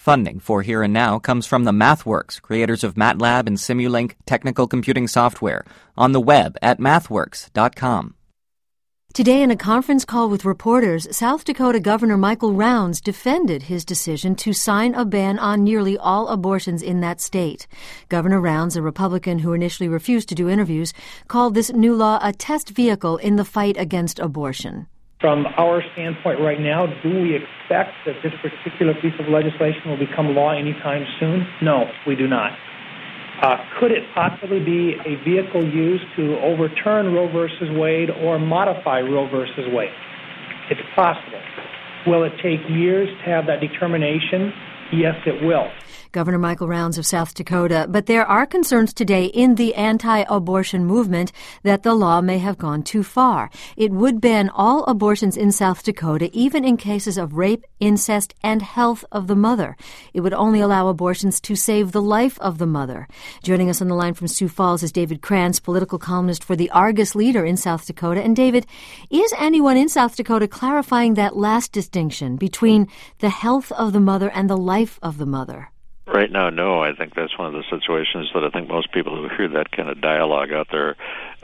Funding for Here and Now comes from the MathWorks, creators of MATLAB and Simulink technical computing software, on the web at mathworks.com. Today, in a conference call with reporters, South Dakota Governor Michael Rounds defended his decision to sign a ban on nearly all abortions in that state. Governor Rounds, a Republican who initially refused to do interviews, called this new law a test vehicle in the fight against abortion. From our standpoint right now, do we expect that this particular piece of legislation will become law anytime soon? No, we do not. Could it possibly be a vehicle used to overturn Roe versus Wade or modify Roe versus Wade? It's possible. Will it take years to have that determination? Yes, it will. Governor Michael Rounds of South Dakota, but there are concerns today in the anti-abortion movement that the law may have gone too far. It would ban all abortions in South Dakota, even in cases of rape, incest, and health of the mother. It would only allow abortions to save the life of the mother. Joining us on the line from Sioux Falls is David Krantz, political columnist for the Argus Leader in South Dakota. And David, is anyone in South Dakota clarifying that last distinction between the health of the mother and the life of the mother? Right now, no. I think that's one of the situations that I think most people who hear that kind of dialogue out there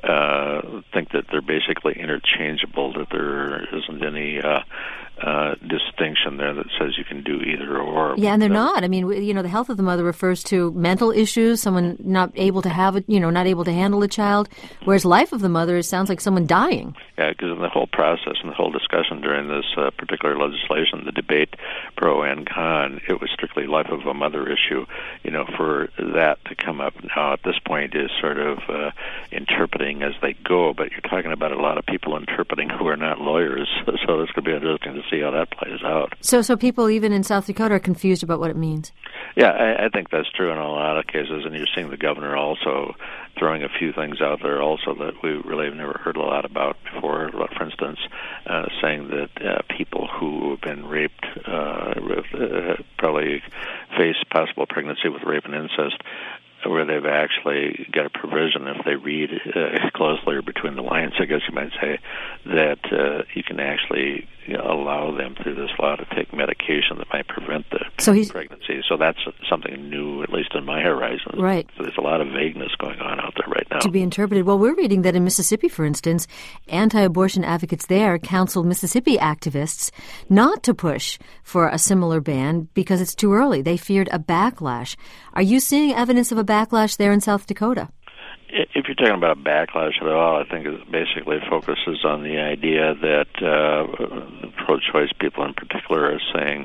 think that they're basically interchangeable, that there isn't any distinction there that says you can do either or. Yeah, and they're not. I mean, the health of the mother refers to mental issues, someone not able to have not able to handle a child, whereas life of the mother sounds like someone dying. Yeah, because in the whole process and the whole discussion during this particular legislation, the debate pro and con, it was strictly life of a mother issue. For that to come up now at this point is sort of interpreting as they go, but you're talking about a lot of people interpreting who are not lawyers, so it's going to be interesting to see how that plays out. So people even in South Dakota are confused about what it means. Yeah, I think that's true in a lot of cases, and you're seeing the governor also throwing a few things out there also that we really have never heard a lot about before. For instance, saying that people who have been raped probably face possible pregnancy with rape and incest, where they've actually got a provision, if they read closely or between the lines, I guess you might say, that you can actually allow them through this law to take medication that might prevent the pregnancy. So that's something new, at least in my horizon. Right. So there's a lot of vagueness going on out there right now. To be interpreted. Well, we're reading that in Mississippi, for instance, anti-abortion advocates there counseled Mississippi activists not to push for a similar ban because it's too early. They feared a backlash. Are you seeing evidence of a backlash there in South Dakota? If you're talking about a backlash at all, I think it basically focuses on the idea that pro-choice people in particular are saying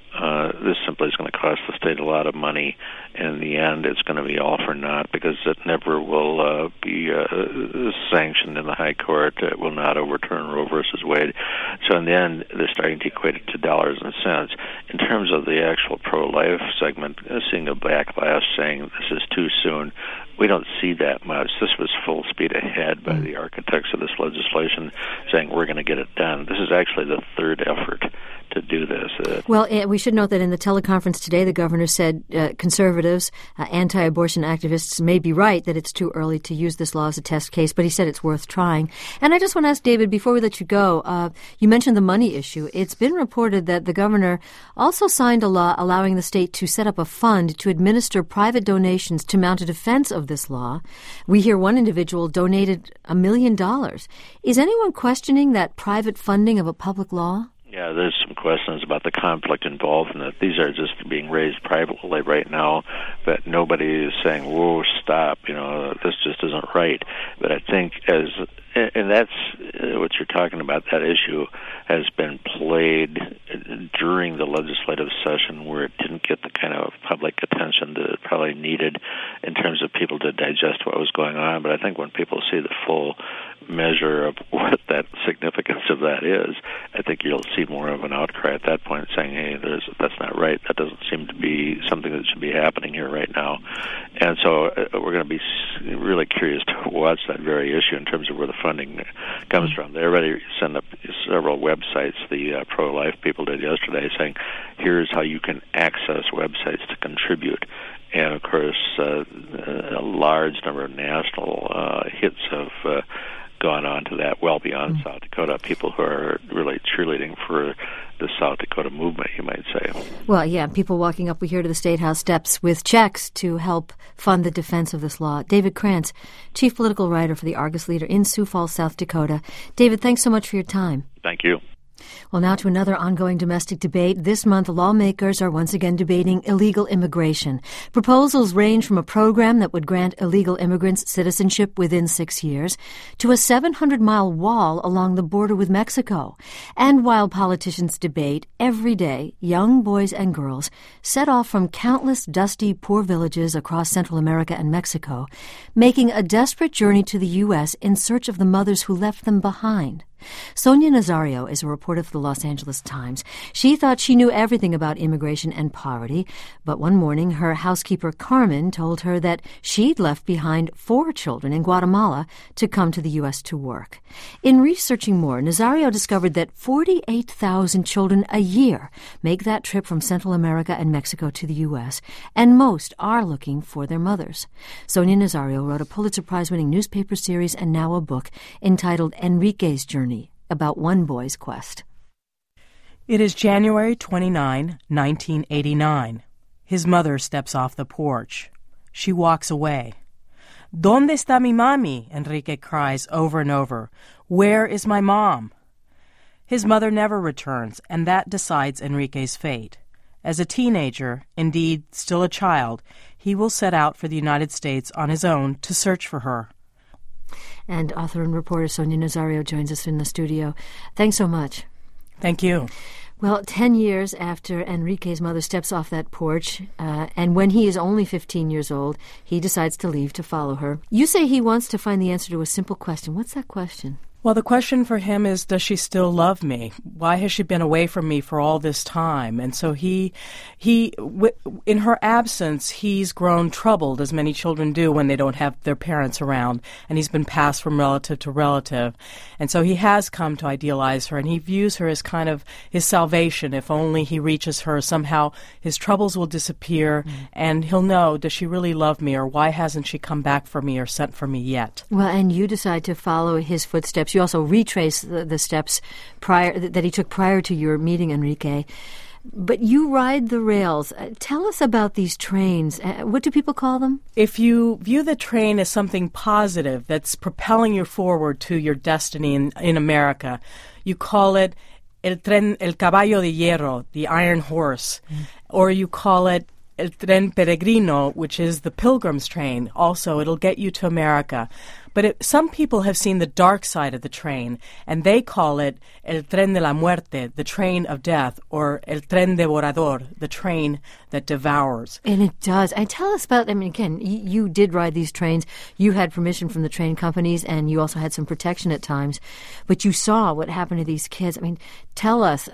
this simply is going to cost the state a lot of money. In the end, it's going to be all for naught because it never will be sanctioned in the high court. It will not overturn Roe versus Wade. So in the end, they're starting to equate it to dollars and cents. In terms of the actual pro-life segment, seeing a backlash saying this is too soon, we don't see that much. This was full speed ahead by the architects of this legislation saying we're going to get it done. This is actually the third effort to do this. Well, we should note that in the teleconference today, the governor said conservatives, anti-abortion activists may be right that it's too early to use this law as a test case, but he said it's worth trying. And I just want to ask, David, before we let you go, you mentioned the money issue. It's been reported that the governor also signed a law allowing the state to set up a fund to administer private donations to mount a defense of this law. We hear one individual donated $1 million. Is anyone questioning that private funding of a public law? Yeah, there's some questions about the conflict involved in it. These are just being raised privately right now, but nobody is saying, whoa, stop, this just isn't right. But I think and that's what you're talking about, that issue has been played during the legislative session where it didn't get the kind of public attention that it probably needed in terms of people to digest what was going on. But I think when people see the full measure of what that significance of that is, I think you'll see more of an outcry at that point saying, hey, that's not right. That doesn't seem to be something that should be happening here right now. And so we're going to be really curious to watch that very issue in terms of where the funding comes from. They already sent up several websites, the pro-life people did yesterday, saying, here's how you can access websites to contribute. And, of course, a large number of national hits have gone on to that well beyond South Dakota, people who are really cheerleading for the South Dakota movement, you might say. Well, yeah, people walking up here to the State House steps with checks to help fund the defense of this law. David Krantz, chief political writer for the Argus Leader in Sioux Falls, South Dakota. David, thanks so much for your time. Thank you. Well, now to another ongoing domestic debate. This month, lawmakers are once again debating illegal immigration. Proposals range from a program that would grant illegal immigrants citizenship within 6 years to a 700-mile wall along the border with Mexico. And while politicians debate, every day, young boys and girls set off from countless dusty, poor villages across Central America and Mexico, making a desperate journey to the U.S. in search of the mothers who left them behind. Sonia Nazario is a reporter for the Los Angeles Times. She thought she knew everything about immigration and poverty, but one morning her housekeeper Carmen told her that she'd left behind 4 children in Guatemala to come to the U.S. to work. In researching more, Nazario discovered that 48,000 children a year make that trip from Central America and Mexico to the U.S., and most are looking for their mothers. Sonia Nazario wrote a Pulitzer Prize-winning newspaper series and now a book entitled Enrique's Journey, about one boy's quest. It is January 29, 1989. His mother steps off the porch. She walks away. ¿Dónde está mi mami? Enrique cries over and over. Where is my mom? His mother never returns, and that decides Enrique's fate. As a teenager, indeed still a child, he will set out for the United States on his own to search for her. And author and reporter Sonia Nazario joins us in the studio. Thanks so much. Thank you. Well, 10 years after Enrique's mother steps off that porch, and when he is only 15 years old, he decides to leave to follow her. You say he wants to find the answer to a simple question. What's that question? Well, the question for him is, does she still love me? Why has she been away from me for all this time? And so in her absence, he's grown troubled, as many children do when they don't have their parents around, and he's been passed from relative to relative. And so he has come to idealize her, and he views her as kind of his salvation. If only he reaches her, somehow his troubles will disappear, and he'll know, does she really love me, or why hasn't she come back for me or sent for me yet? Well, and you decide to follow his footsteps. You also retrace the steps that he took prior to your meeting Enrique. But you ride the rails. Tell us about these trains. What do people call them? If you view the train as something positive that's propelling you forward to your destiny in America, you call it el caballo de hierro, the iron horse, or you call it el tren peregrino, which is the pilgrim's train. Also, it'll get you to America. But some people have seen the dark side of the train, and they call it el tren de la muerte, the train of death, or el tren devorador, the train that devours. And it does. And tell us about, again, you did ride these trains. You had permission from the train companies, and you also had some protection at times. But you saw what happened to these kids. Tell us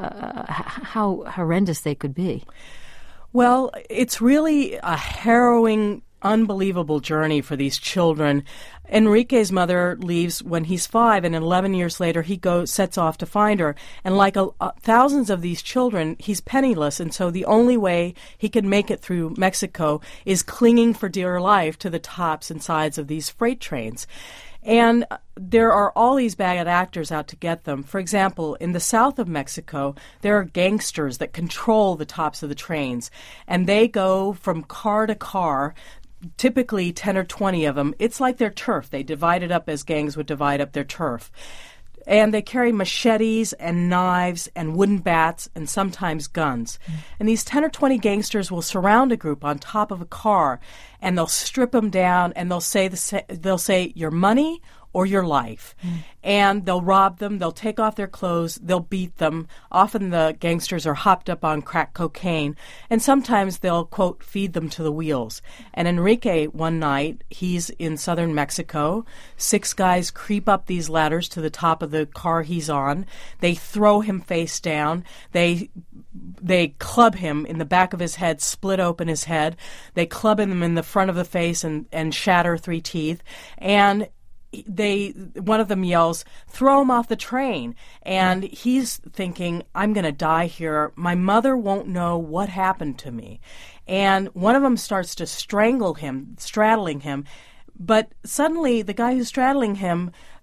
how horrendous they could be. Well, it's really a harrowing, unbelievable journey for these children. Enrique's mother leaves when he's 5, and 11 years later he sets off to find her. And like thousands of these children, he's penniless, and so the only way he can make it through Mexico is clinging for dear life to the tops and sides of these freight trains. And there are all these bad actors out to get them. For example, in the south of Mexico, there are gangsters that control the tops of the trains, and they go from car to car, typically 10 or 20 of them. It's like their turf. They divide it up as gangs would divide up their turf. And they carry machetes and knives and wooden bats and sometimes guns. And these 10 or 20 gangsters will surround a group on top of a car, and they'll strip them down, and they'll say your money or your life. And they'll rob them, they'll take off their clothes, they'll beat them. Often the gangsters are hopped up on crack cocaine, and sometimes they'll, quote, feed them to the wheels. And Enrique, one night, he's in southern Mexico. 6 guys creep up these ladders to the top of the car he's on. They throw him face down. They club him in the back of his head, split open his head. They club him in the front of the face and shatter 3 teeth. And one of them yells, "Throw him off the train." And he's thinking, I'm going to die here. My mother won't know what happened to me. And one of them starts to strangle him, straddling him. But suddenly the guy who's straddling him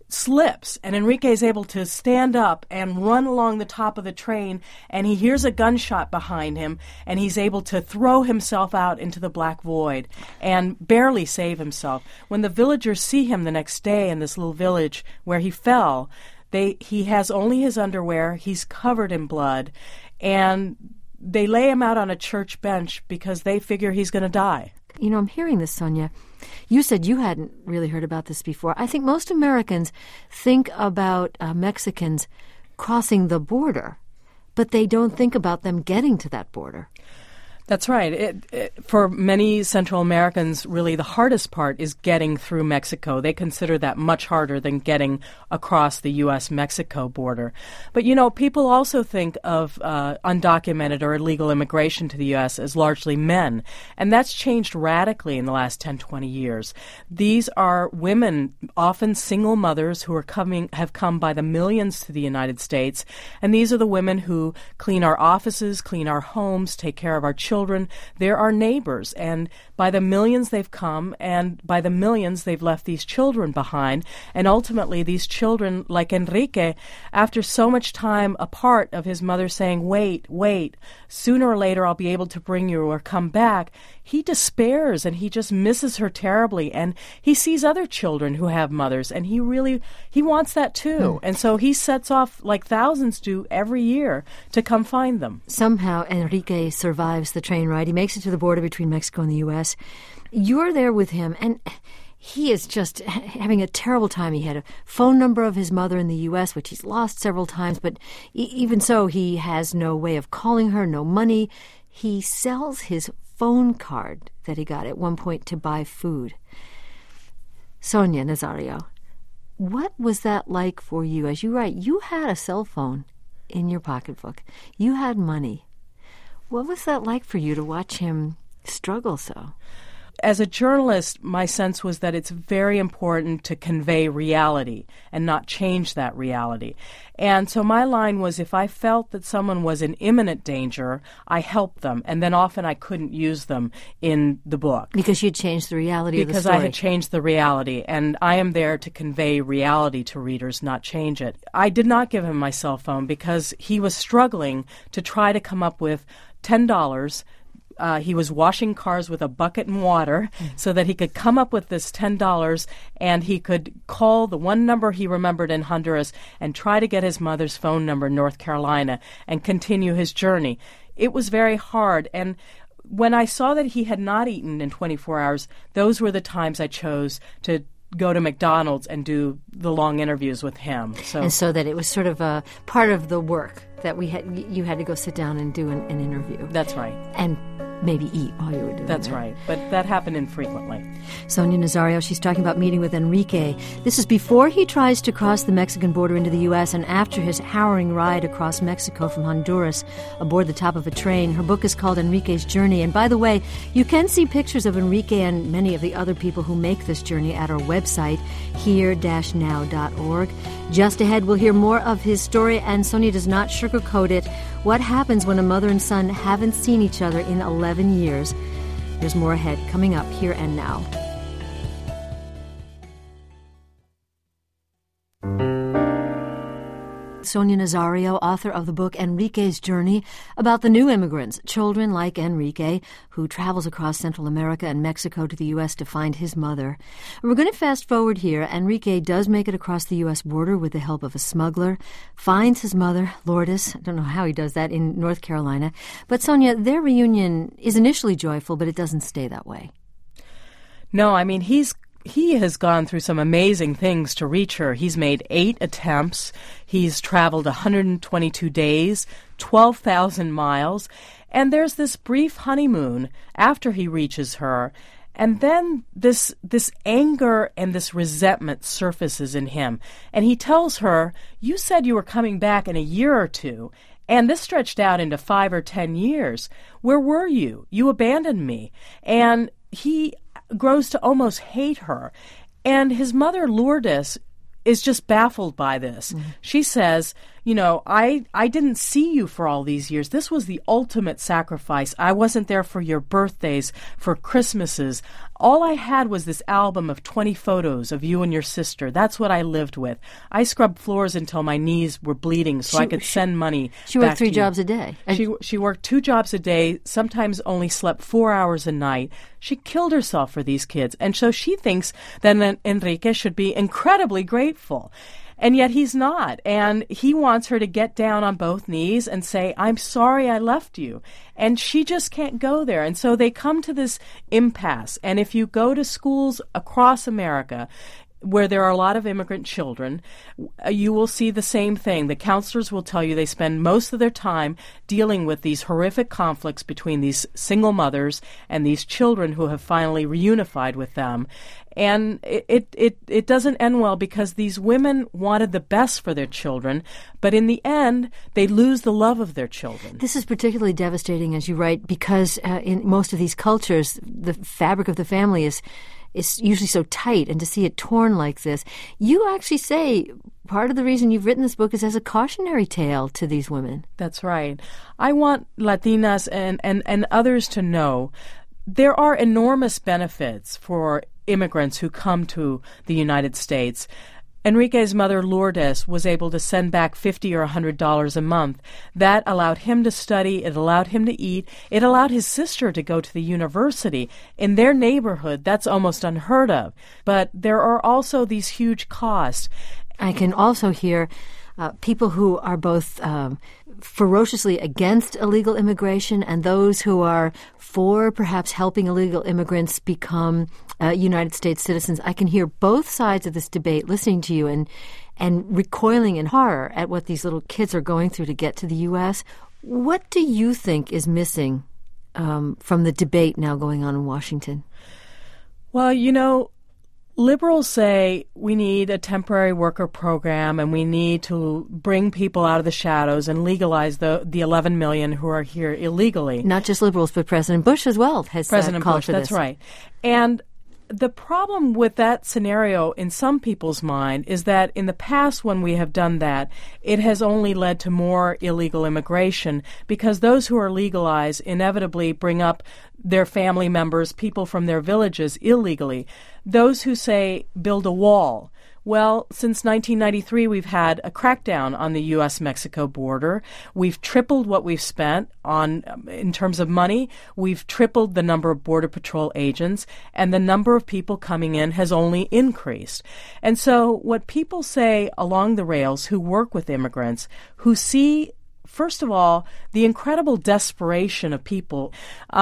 slips, and Enrique is able to stand up and run along the top of the train, and he hears a gunshot behind him, and he's able to throw himself out into the black void and barely save himself. When the villagers see him the next day in this little village where he fell, he has only his underwear, he's covered in blood, and they lay him out on a church bench because they figure he's going to die. You know, I'm hearing this, Sonia. You said you hadn't really heard about this before. I think most Americans think about Mexicans crossing the border, but they don't think about them getting to that border. That's right. For many Central Americans, really the hardest part is getting through Mexico. They consider that much harder than getting across the U.S.-Mexico border. But, you know, people also think of undocumented or illegal immigration to the U.S. as largely men, and that's changed radically in the last 10, 20 years. These are women, often single mothers, who have come by the millions to the United States, and these are the women who clean our offices, clean our homes, take care of our children. They're our neighbors, and by the millions they've come, and by the millions they've left these children behind, and ultimately these children, like Enrique, after so much time apart of his mother saying, wait, sooner or later I'll be able to bring you or come back, he despairs and he just misses her terribly, and he sees other children who have mothers, and he wants that too. And so he sets off, like thousands do every year, to come find them. Somehow Enrique survives the train ride. He makes it to the border between Mexico and the U.S. You're there with him, and he is just having a terrible time. He had a phone number of his mother in the U.S., which he's lost several times, but even so, he has no way of calling her, no money. He sells his phone card that he got at one point to buy food. Sonia Nazario, what was that like for you? As you write, you had a cell phone in your pocketbook. You had money. What was that like for you to watch him struggle so? As a journalist, my sense was that it's very important to convey reality and not change that reality. And so my line was, if I felt that someone was in imminent danger, I helped them, and then often I couldn't use them in the book. Because you'd changed the reality of the story. Because I had changed the reality, and I am there to convey reality to readers, not change it. I did not give him my cell phone because he was struggling to try to come up with $10. He was washing cars with a bucket and water so that he could come up with this $10 and he could call the one number he remembered in Honduras and try to get his mother's phone number in North Carolina and continue his journey. It was very hard, and when I saw that he had not eaten in 24 hours, those were the times I chose to go to McDonald's and do the long interviews with him. And so that it was sort of a part of the work that you had to go sit down and do an interview. That's right. And maybe eat while you were doing That's that. right. But that happened infrequently. Sonia Nazario, she's talking about meeting with Enrique. This is before he tries to cross the Mexican border into the U.S. and after his harrowing ride across Mexico from Honduras aboard the top of a train. Her book is called Enrique's Journey. And by the way, you can see pictures of Enrique and many of the other people who make this journey at our website, here-now.org. Just ahead, we'll hear more of his story, and Sonia does not sugarcoat it. What happens when a mother and son haven't seen each other in 11 years? There's more ahead, coming up here and now. Sonia Nazario, author of the book Enrique's Journey, about the new immigrants, children like Enrique, who travels across Central America and Mexico to the U.S. to find his mother. We're going to fast forward here. Enrique does make it across the U.S. border with the help of a smuggler, finds his mother, Lourdes. I don't know how he does that, in North Carolina. But Sonia, their reunion is initially joyful, but it doesn't stay that way. No, I mean, he has gone through some amazing things to reach her. He's made 8 attempts. He's traveled 122 days, 12,000 miles. And there's this brief honeymoon after he reaches her. And then this anger and this resentment surfaces in him. And he tells her, you said you were coming back in a year or two. And this stretched out into 5 or 10 years. Where were you? You abandoned me. And he grows to almost hate her. And his mother, Lourdes, is just baffled by this. Mm-hmm. She says, I didn't see you for all these years. This was the ultimate sacrifice. I wasn't there for your birthdays, for Christmases. All I had was this album of 20 photos of you and your sister. That's what I lived with. I scrubbed floors until my knees were bleeding so I could send money. She worked 3 jobs a day. She worked 2 jobs a day, sometimes only slept 4 hours a night. She killed herself for these kids. And so she thinks that Enrique should be incredibly grateful. And yet he's not. And he wants her to get down on both knees and say, I'm sorry I left you. And she just can't go there. And so they come to this impasse. And if you go to schools across America, where there are a lot of immigrant children, you will see the same thing. The counselors will tell you they spend most of their time dealing with these horrific conflicts between these single mothers and these children who have finally reunified with them. And it doesn't end well because these women wanted the best for their children, but in the end, they lose the love of their children. This is particularly devastating, as you write, because in most of these cultures, the fabric of the family is usually so tight, and to see it torn like this, you actually say part of the reason you've written this book is as a cautionary tale to these women. That's right. I want Latinas and others to know there are enormous benefits for immigrants who come to the United States. Enrique's mother, Lourdes, was able to send back $50 or $100 a month. That allowed him to study. It allowed him to eat. It allowed his sister to go to the university. In their neighborhood, that's almost unheard of. But there are also these huge costs. I can also hear people who are both ferociously against illegal immigration and those who are for perhaps helping illegal immigrants become United States citizens. I can hear both sides of this debate listening to you and recoiling in horror at what these little kids are going through to get to the U.S. What do you think is missing from the debate now going on in Washington? Well, liberals say we need a temporary worker program and we need to bring people out of the shadows and legalize the 11 million who are here illegally. Not just liberals, but President Bush as well has called for this. President Bush, that's right. And the problem with that scenario in some people's mind is that in the past when we have done that, it has only led to more illegal immigration because those who are legalized inevitably bring up their family members, people from their villages illegally. Those who say build a wall. Well, since 1993, we've had a crackdown on the U.S.-Mexico border. We've tripled what we've spent in terms of money. We've tripled the number of Border Patrol agents, and the number of people coming in has only increased. And so what people say along the rails who work with immigrants, who see, first of all, the incredible desperation of people.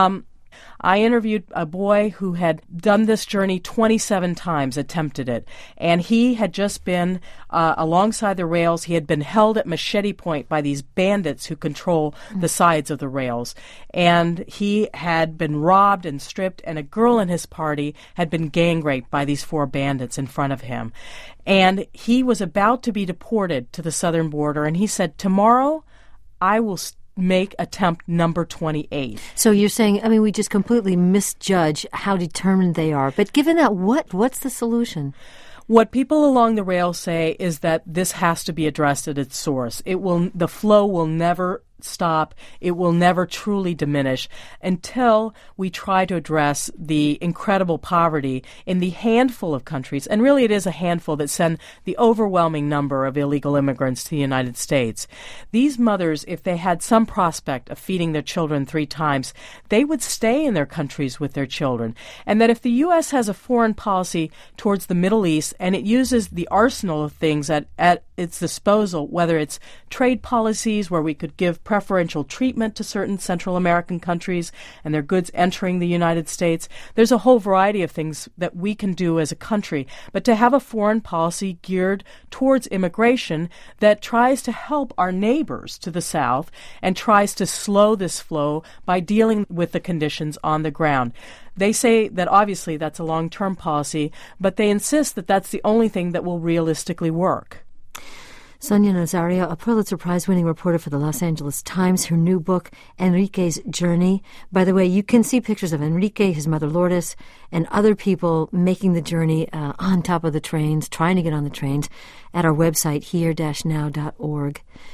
I interviewed a boy who had done this journey 27 times, attempted it, and he had just been alongside the rails. He had been held at machete point by these bandits who control the sides of the rails, and he had been robbed and stripped, and a girl in his party had been gang raped by these 4 bandits in front of him. And he was about to be deported to the southern border, and he said, tomorrow I will make attempt number 28. So you're saying, we just completely misjudge how determined they are. But given that, what's the solution? What people along the rail say is that this has to be addressed at its source. The flow will never stop. It will never truly diminish until we try to address the incredible poverty in the handful of countries, and really it is a handful that send the overwhelming number of illegal immigrants to the United States. These mothers, if they had some prospect of feeding their children 3 times, they would stay in their countries with their children. And that if the U.S. has a foreign policy towards the Middle East and it uses the arsenal of things at its disposal, whether it's trade policies where we could give preferential treatment to certain Central American countries and their goods entering the United States. There's a whole variety of things that we can do as a country. But to have a foreign policy geared towards immigration that tries to help our neighbors to the south and tries to slow this flow by dealing with the conditions on the ground. They say that obviously that's a long-term policy, but they insist that that's the only thing that will realistically work. Sonia Nazario, a Pulitzer Prize-winning reporter for the Los Angeles Times, her new book, Enrique's Journey. By the way, you can see pictures of Enrique, his mother Lourdes, and other people making the journey on top of the trains, trying to get on the trains, at our website, here-now.org.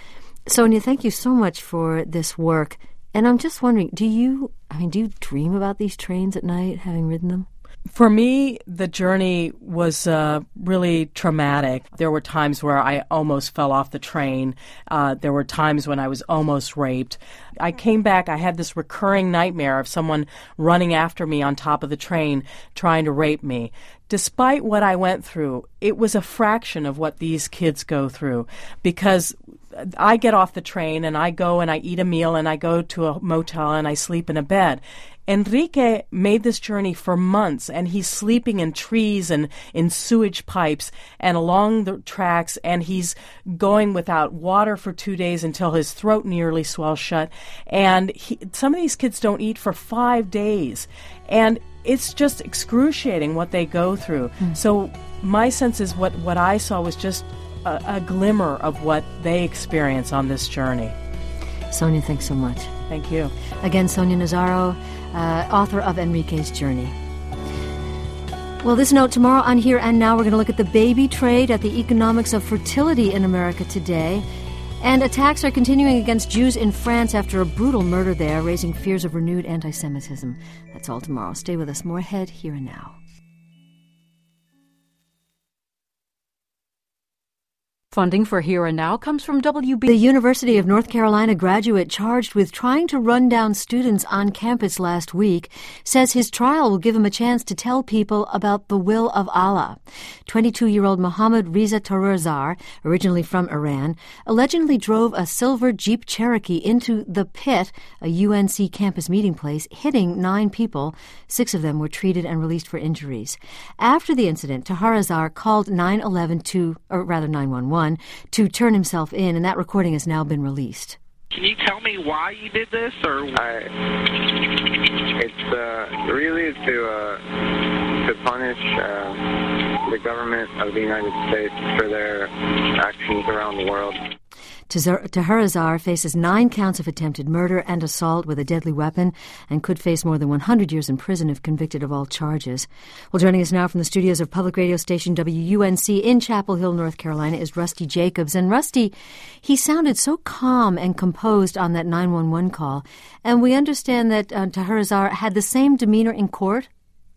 Sonia, thank you so much for this work. And I'm just wondering, do you dream about these trains at night, having ridden them? For me, the journey was really traumatic. There were times where I almost fell off the train. There were times when I was almost raped. I came back, I had this recurring nightmare of someone running after me on top of the train trying to rape me. Despite what I went through, it was a fraction of what these kids go through, because I get off the train and I go and I eat a meal and I go to a motel and I sleep in a bed. Enrique made this journey for months, and he's sleeping in trees and in sewage pipes and along the tracks, and he's going without water for 2 days until his throat nearly swells shut. And some of these kids don't eat for 5 days. And it's just excruciating what they go through. So my sense is what I saw was just a glimmer of what they experience on this journey. Sonia, thanks so much. Thank you. Again, Sonia Nazaro, author of Enrique's Journey. Well, this note, tomorrow on Here and Now, we're going to look at the baby trade, at the economics of fertility in America today. And attacks are continuing against Jews in France after a brutal murder there, raising fears of renewed anti-Semitism. That's all tomorrow. Stay with us. More ahead, Here and Now. Funding for Here and Now comes from WB. The University of North Carolina graduate charged with trying to run down students on campus last week says his trial will give him a chance to tell people about the will of Allah. 22-year-old Mohammad Reza Tarurzar, originally from Iran, allegedly drove a silver Jeep Cherokee into the Pit, a UNC campus meeting place, hitting 9 people. 6 of them were treated and released for injuries. After the incident, Tarurzar called 911 to turn himself in, and that recording has now been released. Can you tell me why you did this, or? It's really to punish the government of the United States for their actions around the world. Tarurzar faces 9 counts of attempted murder and assault with a deadly weapon and could face more than 100 years in prison if convicted of all charges. Well, joining us now from the studios of public radio station WUNC in Chapel Hill, North Carolina, is Rusty Jacobs. And Rusty, he sounded so calm and composed on that 911 call. And we understand that Tarurzar had the same demeanor in court?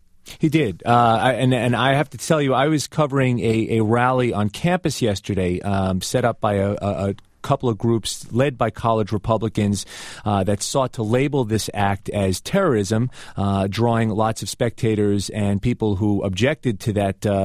He did. And I have to tell you, I was covering a rally on campus yesterday set up by a couple of groups led by college Republicans that sought to label this act as terrorism, drawing lots of spectators and people who objected to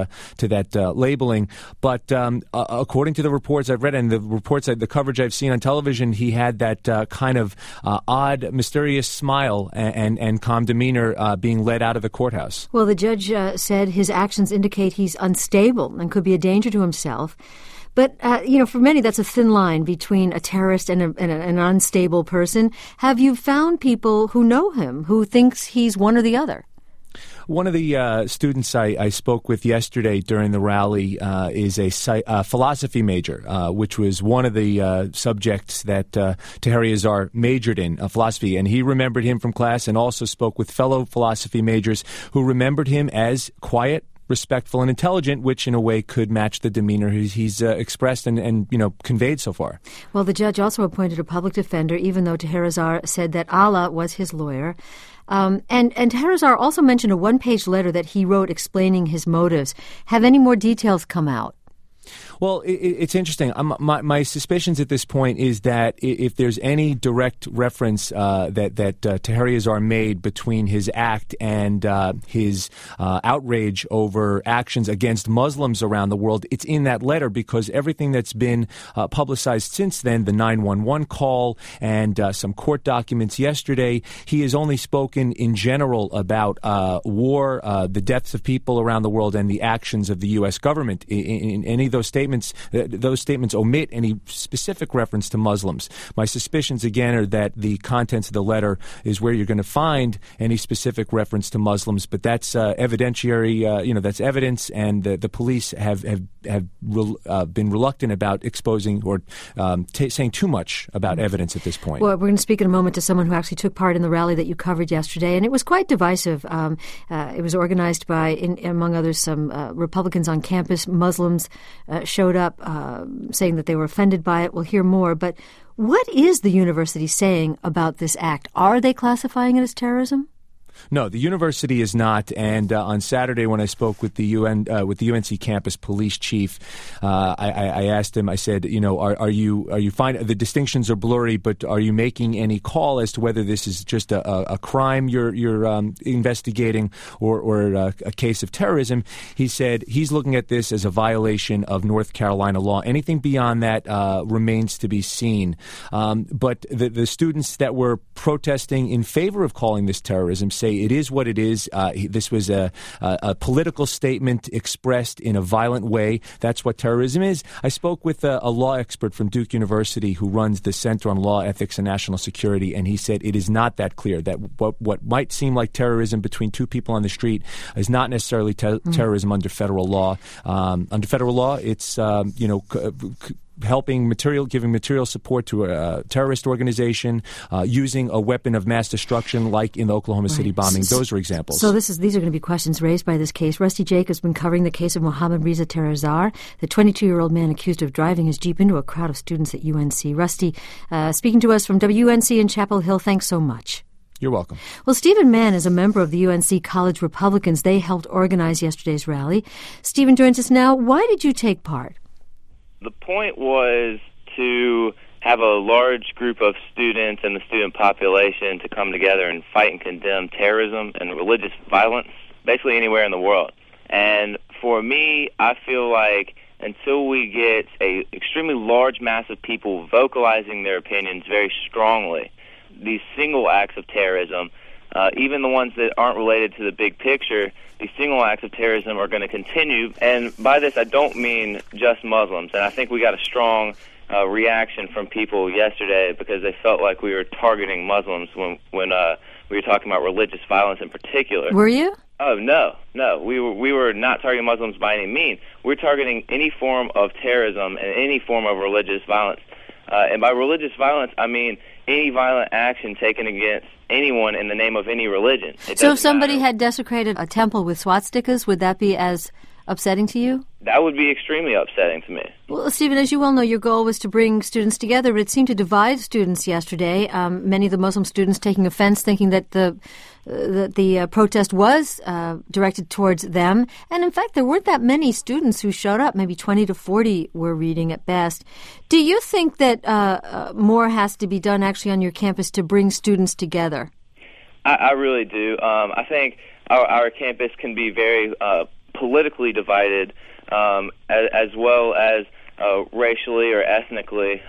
that labeling. But according to the reports I've read and the coverage I've seen on television, he had that kind of odd, mysterious smile and calm demeanor being led out of the courthouse. Well, the judge said his actions indicate he's unstable and could be a danger to himself. But, for many, that's a thin line between a terrorist and an unstable person. Have you found people who know him, who thinks he's one or the other? One of the students I spoke with yesterday during the rally is a philosophy major, which was one of the subjects that Tarurzar majored in, philosophy. And he remembered him from class and also spoke with fellow philosophy majors who remembered him as quiet, respectful, and intelligent, which in a way could match the demeanor he's expressed and conveyed so far. Well, the judge also appointed a public defender, even though Tarurzar said that Allah was his lawyer. And Tarurzar also mentioned a one-page letter that he wrote explaining his motives. Have any more details come out? Well, it's interesting. My suspicions at this point is that if there's any direct reference that Tarurzar made between his act and his outrage over actions against Muslims around the world, it's in that letter, because everything that's been publicized since then, the 911 call and some court documents yesterday, he has only spoken in general about war, the deaths of people around the world, and the actions of the U.S. government. In any of those statements omit any specific reference to Muslims. My suspicions, again, are that the contents of the letter is where you're going to find any specific reference to Muslims, but that's evidentiary, that's evidence, and the police have been reluctant about exposing or saying too much about evidence at this point. Well, we're going to speak in a moment to someone who actually took part in the rally that you covered yesterday, and it was quite divisive. It was organized by, among others, some Republicans on campus. Muslims showed up saying that they were offended by it. We'll hear more. But What is the university saying about this act? Are they classifying it as terrorism? No, the university is not. And on Saturday, when I spoke with the UNC campus police chief, I asked him. I said, are you fine? The distinctions are blurry, but are you making any call as to whether this is just a crime you're investigating or a case of terrorism? He said he's looking at this as a violation of North Carolina law. Anything beyond that remains to be seen. But the students that were protesting in favor of calling this terrorism say it is what it is. This was a political statement expressed in a violent way. That's what terrorism is. I spoke with a law expert from Duke University who runs the Center on Law, Ethics, and National Security, and he said it is not that clear. That what might seem like terrorism between two people on the street is not necessarily terrorism under federal law. Under federal law, it's giving material support to a terrorist organization, using a weapon of mass destruction, like in the Oklahoma City bombing. Those are examples. So these are going to be questions raised by this case. Rusty Jacobs has been covering the case of Mohammad Reza Terrazar, the 22-year-old man accused of driving his Jeep into a crowd of students at UNC. Rusty, speaking to us from WUNC in Chapel Hill, thanks so much. You're welcome. Well, Stephen Mann is a member of the UNC College Republicans. They helped organize yesterday's rally. Stephen joins us now. Why did you take part? The point was to have a large group of students and the student population to come together and fight and condemn terrorism and religious violence, basically anywhere in the world. And for me, I feel like until we get an extremely large mass of people vocalizing their opinions very strongly, these single acts of terrorism, even the ones that aren't related to the big picture, these single acts of terrorism are going to continue. And by this, I don't mean just Muslims. And I think we got a strong reaction from people yesterday because they felt like we were targeting Muslims when we were talking about religious violence in particular. Were you? Oh, no. We were not targeting Muslims by any means. We're targeting any form of terrorism and any form of religious violence. And by religious violence, I mean any violent action taken against anyone in the name of any religion. So if somebody had desecrated a temple with swastikas, would that be as upsetting to you? That would be extremely upsetting to me. Well, Stephen, as you well know, your goal was to bring students together, but it seemed to divide students yesterday. Many of the Muslim students taking offense, thinking that the protest was directed towards them. And in fact, there weren't that many students who showed up. Maybe 20 to 40 were reading at best. Do you think that more has to be done actually on your campus to bring students together? I really do. I think our campus can be very politically divided, as well as racially or ethnically.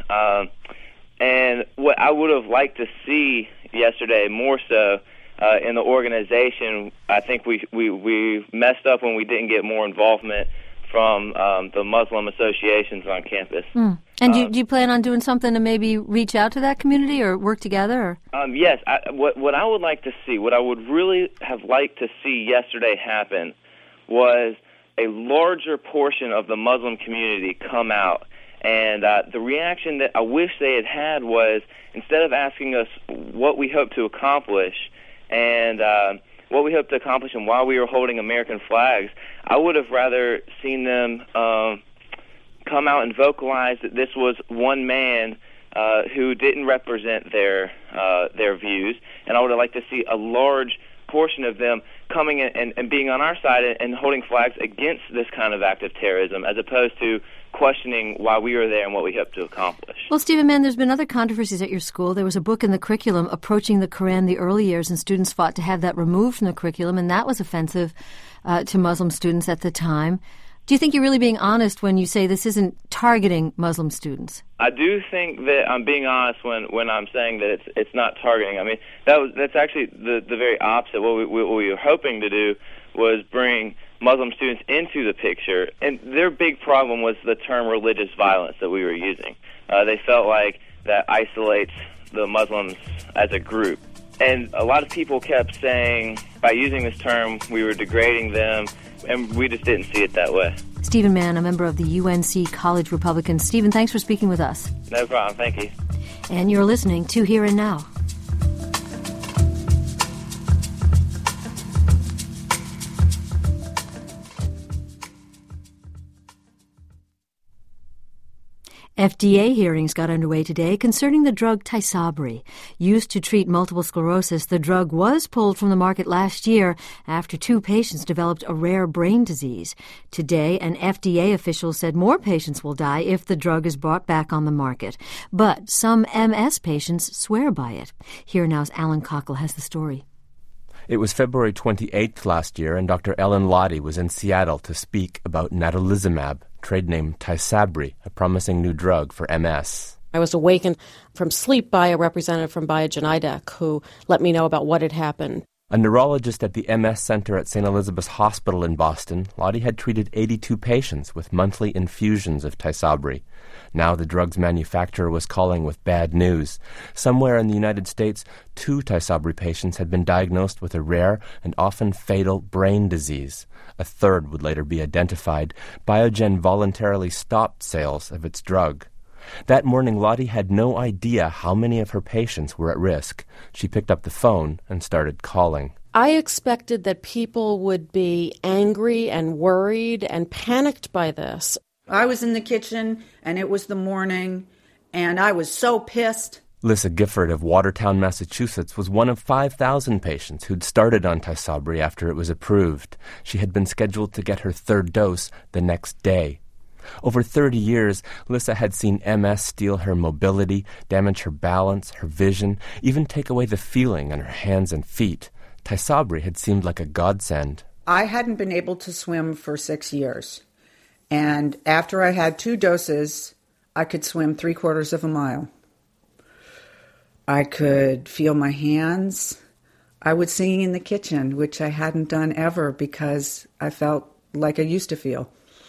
And what I would have liked to see yesterday more so in the organization, I think we messed up when we didn't get more involvement from the Muslim associations on campus. And do you plan on doing something to maybe reach out to that community or work together? Yes. What I would like to see, what I would really have liked to see yesterday happen was a larger portion of the Muslim community come out. And the reaction that I wish they had was, instead of asking us what we hope to accomplish and what we hope to accomplish and why we were holding American flags, I would have rather seen them come out and vocalize that this was one man who didn't represent their views. And I would have liked to see a large portion of them coming in and being on our side and holding flags against this kind of act of terrorism, as opposed to questioning why we were there and what we hope to accomplish. Well, Stephen Mann, there's been other controversies at your school. There was a book in the curriculum, Approaching the Quran, the Early Years, and students fought to have that removed from the curriculum, and that was offensive to Muslim students at the time. Do you think you're really being honest when you say this isn't targeting Muslim students? I do think that I'm being honest when I'm saying that it's not targeting. I mean, that's actually the very opposite. What we were hoping to do was bring Muslim students into the picture, and their big problem was the term religious violence that we were using. They felt like that isolates the Muslims as a group. And a lot of people kept saying by using this term we were degrading them, and we just didn't see it that way. Stephen Mann, a member of the UNC College Republicans. Stephen, thanks for speaking with us. No problem. Thank you. And you're listening to Here and Now. FDA hearings got underway today concerning the drug Tysabri. Used to treat multiple sclerosis, the drug was pulled from the market last year after 2 patients developed a rare brain disease. Today, an FDA official said more patients will die if the drug is brought back on the market. But some MS patients swear by it. Here Now's Alan Cockle has the story. It was February 28th last year, and Dr. Ellen Lottie was in Seattle to speak about natalizumab, trade name Tysabri, a promising new drug for MS. I was awakened from sleep by a representative from Biogen IDEC who let me know about what had happened. A neurologist at the MS Center at St. Elizabeth's Hospital in Boston, Lottie had treated 82 patients with monthly infusions of Tysabri. Now the drug's manufacturer was calling with bad news. Somewhere in the United States, 2 Tysabri patients had been diagnosed with a rare and often fatal brain disease. A third would later be identified. Biogen voluntarily stopped sales of its drug. That morning, Lottie had no idea how many of her patients were at risk. She picked up the phone and started calling. I expected that people would be angry and worried and panicked by this. I was in the kitchen, and it was the morning, and I was so pissed. Lissa Gifford of Watertown, Massachusetts, was one of 5,000 patients who'd started on Tysabri after it was approved. She had been scheduled to get her 3rd dose the next day. Over 30 years, Lissa had seen MS steal her mobility, damage her balance, her vision, even take away the feeling in her hands and feet. Tysabri had seemed like a godsend. I hadn't been able to swim for 6 years. And after I had 2 doses, I could swim 3/4 of a mile. I could feel my hands. I would sing in the kitchen, which I hadn't done ever because I felt like I used to feel.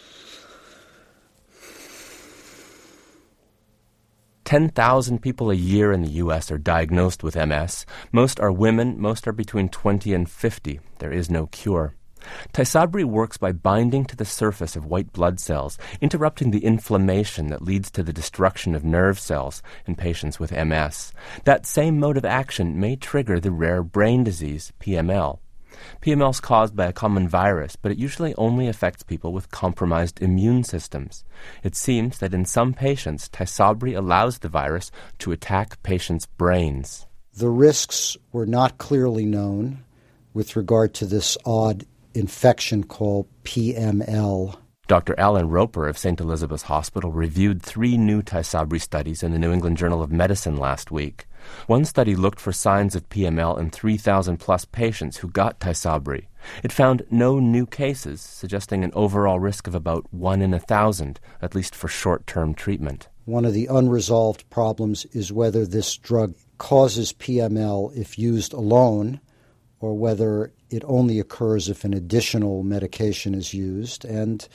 10,000 people a year in the U.S. are diagnosed with MS. Most are women. Most are between 20 and 50. There is no cure. Tysabri works by binding to the surface of white blood cells, interrupting the inflammation that leads to the destruction of nerve cells in patients with MS. That same mode of action may trigger the rare brain disease, PML. PML is caused by a common virus, but it usually only affects people with compromised immune systems. It seems that in some patients, Tysabri allows the virus to attack patients' brains. The risks were not clearly known with regard to this odd infection called PML. Dr. Alan Roper of St. Elizabeth's Hospital reviewed 3 new Tysabri studies in the New England Journal of Medicine last week. One study looked for signs of PML in 3,000-plus patients who got Tysabri. It found no new cases, suggesting an overall risk of about 1 in 1,000, at least for short-term treatment. One of the unresolved problems is whether this drug causes PML if used alone, or whether it only occurs if an additional medication is used. And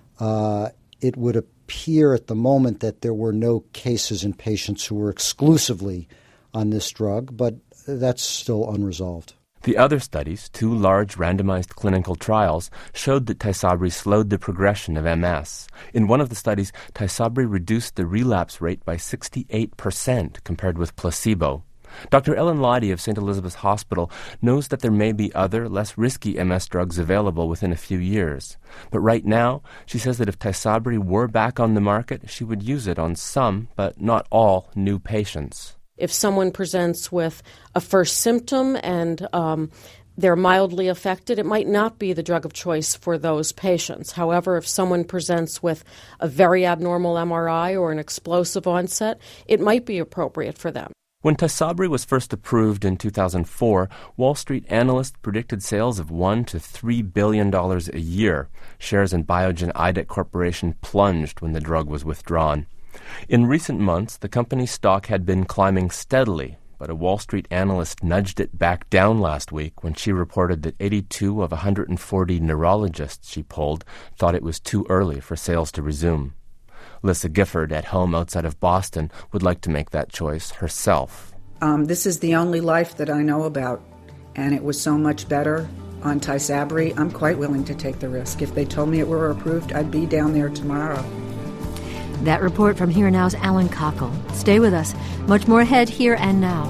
it would appear at the moment that there were no cases in patients who were exclusively on this drug, but that's still unresolved. The other studies, 2 large randomized clinical trials, showed that Tysabri slowed the progression of MS. In one of the studies, Tysabri reduced the relapse rate by 68% compared with placebo. Dr. Ellen Lottie of St. Elizabeth's Hospital knows that there may be other, less risky MS drugs available within a few years. But right now, she says that if Tysabri were back on the market, she would use it on some, but not all, new patients. If someone presents with a first symptom and they're mildly affected, it might not be the drug of choice for those patients. However, if someone presents with a very abnormal MRI or an explosive onset, it might be appropriate for them. When Tysabri was first approved in 2004, Wall Street analysts predicted sales of $1 to $3 billion a year. Shares in Biogen IDEC Corporation plunged when the drug was withdrawn. In recent months, the company's stock had been climbing steadily, but a Wall Street analyst nudged it back down last week when she reported that 82 of 140 neurologists she polled thought it was too early for sales to resume. Lissa Gifford, at home outside of Boston, would like to make that choice herself. This is the only life that I know about, and it was so much better on Tysabri. I'm quite willing to take the risk. If they told me it were approved, I'd be down there tomorrow. That report from Here Now's Alan Cockle. Stay with us. Much more ahead here and now.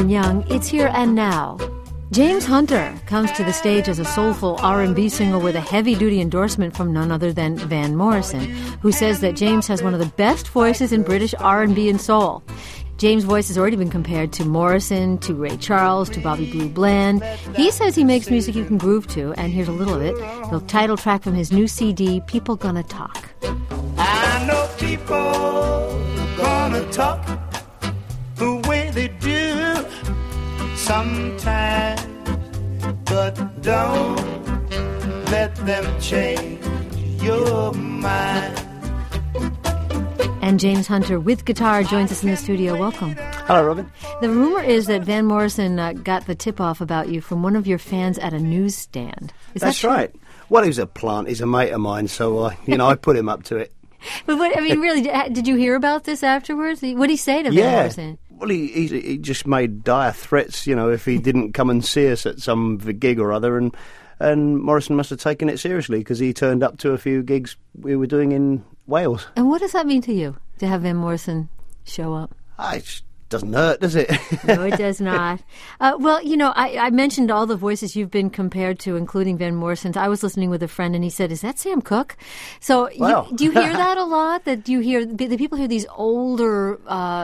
John Young. It's Here and Now. James Hunter comes to the stage as a soulful R&B singer with a heavy-duty endorsement from none other than Van Morrison, who says that James has one of the best voices in British R&B and soul. James' voice has already been compared to Morrison, to Ray Charles, to Bobby Blue Bland. He says he makes music you can groove to, and here's a little of it, the title track from his new CD, People Gonna Talk. I know people gonna talk the way they do sometimes, but don't let them change your mind. And James Hunter with guitar joins us in the studio. Welcome. Hello, Robin. The rumor is that Van Morrison got the tip-off about you from one of your fans at a newsstand. That's right. Well, he's a plant. He's a mate of mine, so I put him up to it. But really, did you hear about this afterwards? What did he say to Van Morrison? Well, he just made dire threats, if he didn't come and see us at some gig or other, and Morrison must have taken it seriously because he turned up to a few gigs we were doing in Wales. And what does that mean to you, to have Van Morrison show up? It doesn't hurt, does it? No, it does not. Well, I mentioned all the voices you've been compared to, including Van Morrison's. I was listening with a friend, and he said, "Is that Sam Cooke?" So, do you hear that a lot? That you hear the people hear these older,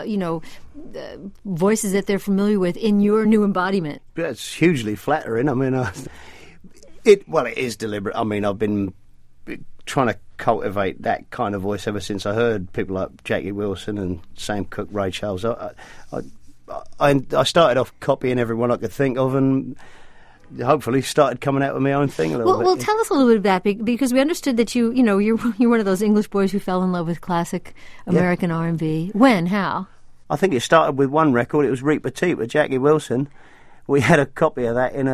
voices that they're familiar with in your new embodiment? Yeah, it's hugely flattering. I mean, it is deliberate. I mean, I've been trying to cultivate that kind of voice ever since I heard people like Jackie Wilson and Sam Cooke, Ray Charles. I started off copying everyone I could think of, and hopefully started coming out with my own thing a little bit. Well, tell us a little bit about that, because we understood that you're one of those English boys who fell in love with classic American R&B. When? How? I think it started with one record. It was Reet Petite with Jackie Wilson. We had a copy of that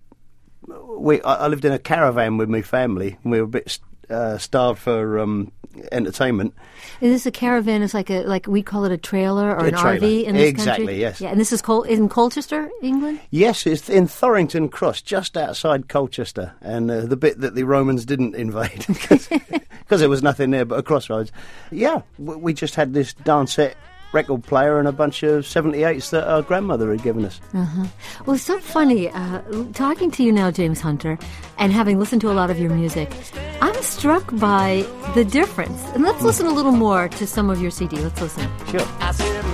I lived in a caravan with my family, and we were a bit starved for entertainment. Is this a caravan? It's like we call it a trailer or an trailer. RV in this Exactly, country? yes. Yeah, and this is in Colchester, England? Yes, it's in Thorrington Cross, just outside Colchester, and the bit that the Romans didn't invade, because there was nothing there but a crossroads. Yeah, we just had this dancette record player and a bunch of 78s that our grandmother had given us. Uh-huh. Well, it's so funny talking to you now, James Hunter, and having listened to a lot of your music. I'm struck by the difference. And let's listen a little more to some of your CD. Let's listen. Sure. I said,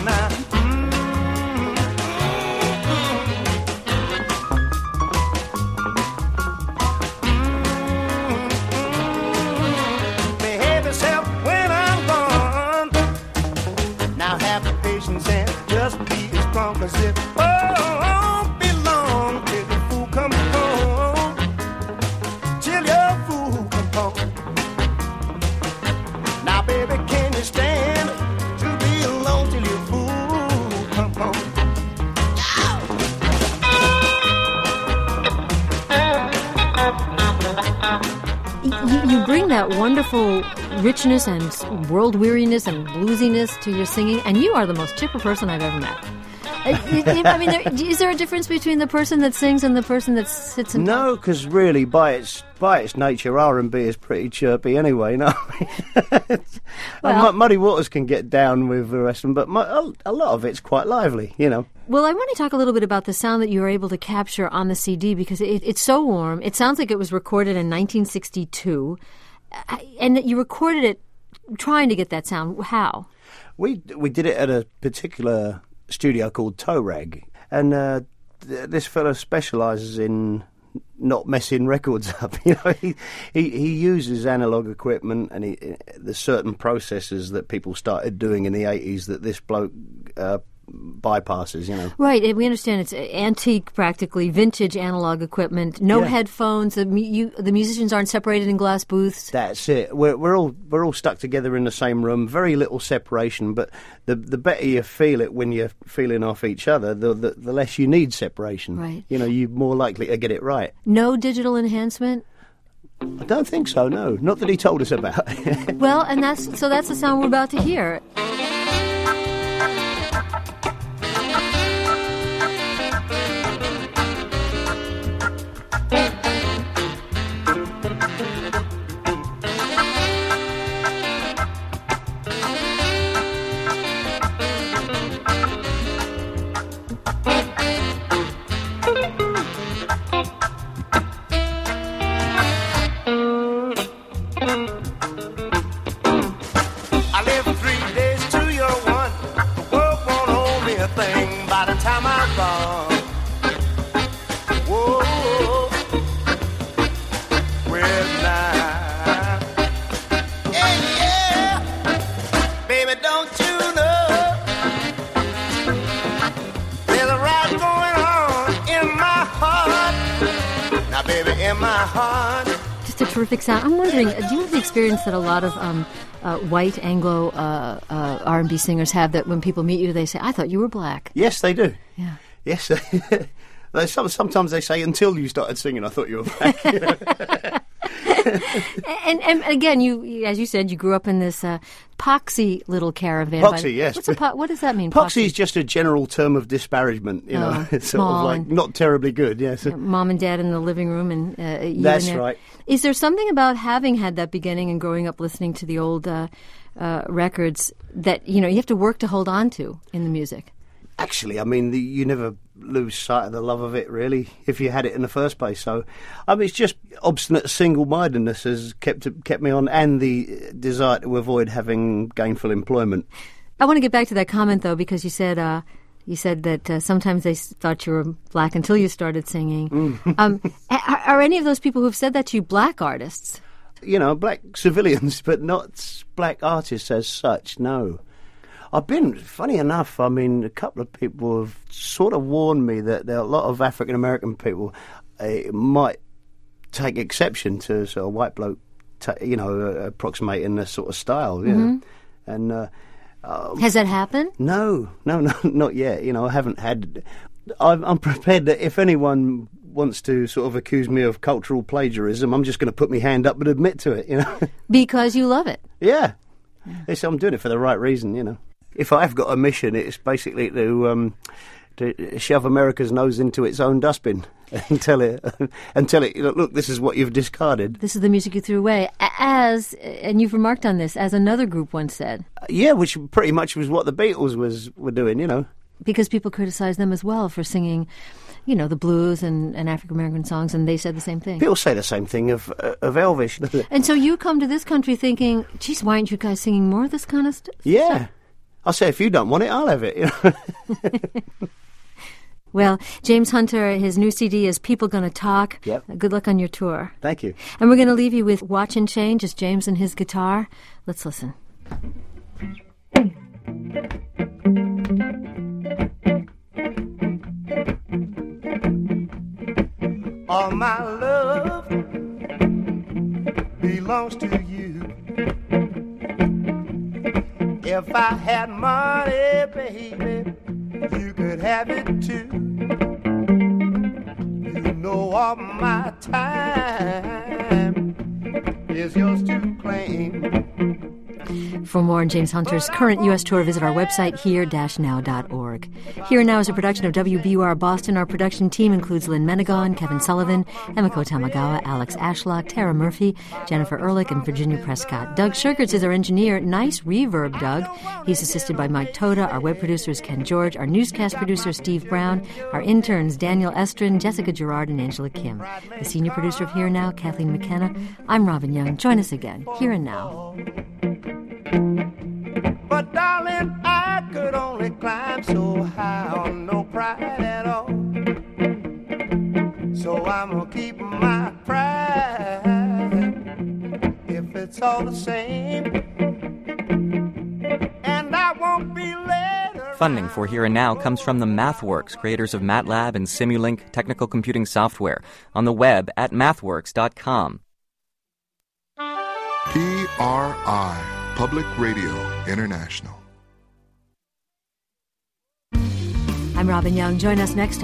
behave yourself when I'm gone. Now have patience and just be strong, 'cause it won't be long till the fool comes home. Till your fool comes home. Now, baby, can you stand to be alone till your fool comes home? You bring that wonderful richness and world weariness and bluesiness to your singing, and you are the most chipper person I've ever met. I mean, is there a difference between the person that sings and the person that sits and No, because really, by its nature, R&B is pretty chirpy anyway. No, Muddy Waters can get down with the rest of them, but a lot of it's quite lively, Well, I want to talk a little bit about the sound that you were able to capture on the CD, because it's so warm. It sounds like it was recorded in 1962, and that you recorded it trying to get that sound. How? We did it at a particular studio called Toe Rag, and this fella specialises in not messing records up. He uses analog equipment, and there's certain processes that people started doing in the 80s that this bloke bypasses. Right, and we understand it's antique, practically vintage analog equipment. No headphones. The musicians aren't separated in glass booths. That's it. We're all stuck together in the same room. Very little separation, but the better you feel it when you're feeling off each other, the less you need separation. Right. You're more likely to get it right. No digital enhancement. I don't think so. No, not that he told us about. Well, and that's the sound we're about to hear. just a terrific sound. I'm wondering, do you have the experience that a lot of white Anglo R&B singers have, that when people meet you, they say, "I thought you were black"? Yes, they do. Yeah. Yes. Sometimes they say, "Until you started singing, I thought you were black." And again, you, as you said, you grew up in this poxy little caravan. Poxy, yes. What does that mean? Poxy is just a general term of disparagement. It's sort of like not terribly good. Yes. Mom and Dad in the living room, and you. That's in there. right. Is there something about having had that beginning and growing up listening to the old records that you have to work to hold on to in the music? Actually, I mean, you never lose sight of the love of it, really, if you had it in the first place. So, I mean, it's just obstinate single-mindedness has kept me on, and the desire to avoid having gainful employment. I want to get back to that comment, though, because you said that sometimes they thought you were black until you started singing. Are any of those people who've said that to you black artists? Black civilians, but not black artists as such, no. I've been, funny enough, I mean, a couple of people have sort of warned me that there are a lot of African-American people might take exception to sort of white bloke, approximating this sort of style, And has that happened? No, not yet. I haven't had. I'm prepared that if anyone wants to sort of accuse me of cultural plagiarism, I'm just going to put my hand up and admit to it. Because you love it. Yeah. I'm doing it for the right reason. If I've got a mission, it's basically to shove America's nose into its own dustbin and tell it, look, this is what you've discarded. This is the music you threw away. And you've remarked on this, as another group once said. Yeah, which pretty much was what the Beatles were doing, Because people criticized them as well for singing, the blues and African-American songs, and they said the same thing. People say the same thing of Elvis. And so you come to this country thinking, geez, why aren't you guys singing more of this kind of stuff? Yeah. I'll say, if you don't want it, I'll have it. Well, James Hunter, his new CD is People Gonna Talk. Yep. Good luck on your tour. Thank you. And we're going to leave you with Watch and Chain, just James and his guitar. Let's listen. All my love belongs to you. If I had money, baby, you could have it too. All my time is yours to claim. For more on James Hunter's current U.S. tour, visit our website, here-now.org. Here and Now is a production of WBUR Boston. Our production team includes Lynn Menegon, Kevin Sullivan, Emiko Tamagawa, Alex Ashlock, Tara Murphy, Jennifer Ehrlich, and Virginia Prescott. Doug Sugarts is our engineer. Nice reverb, Doug. He's assisted by Mike Toda. Our web producer is Ken George. Our newscast producer, Steve Brown. Our interns, Daniel Estrin, Jessica Gerard, and Angela Kim. The senior producer of Here and Now, Kathleen McKenna. I'm Robin Young. Join us again, Here and Now. But darling, I could only climb so high on no pride at all. So I'm gonna keep my pride if it's all the same. And I won't be later. Funding for Here and Now comes from the MathWorks, creators of MATLAB and Simulink technical computing software, on the web at mathworks.com. PRI, Public Radio International. I'm Robin Young. Join us next time.